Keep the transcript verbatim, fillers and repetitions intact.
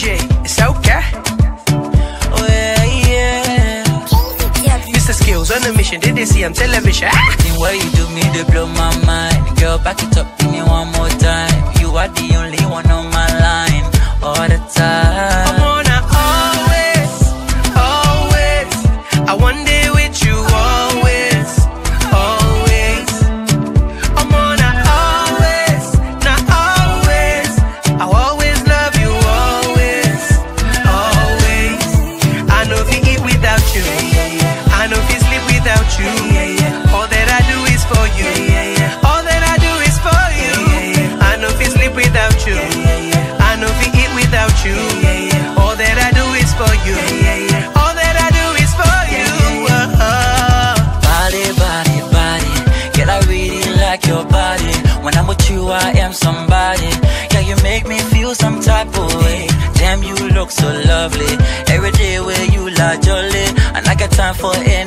J, it's okay. Oh yeah, yeah. Mister Skills on a mission, did they see on television? The way you do me, they blow my mind. Girl, back it up, give me one more time. You are the only one on my line, all the time. I wanna always, always, I one day with you always, always. I wanna always, not always, I always love you always, always. I know if you eat without you, I know if you sleep without you. All that I do is for you, all that I do is for you. I know if you sleep without you, I know if you eat without you. All that I do is for you, all that I do is for you. Body, body, body, girl, I really like your body. When I'm with you, I am somebody. Yeah, you make me feel some type of way. Damn, you look so lovely. Every day where you lie jolly, and I got time for it.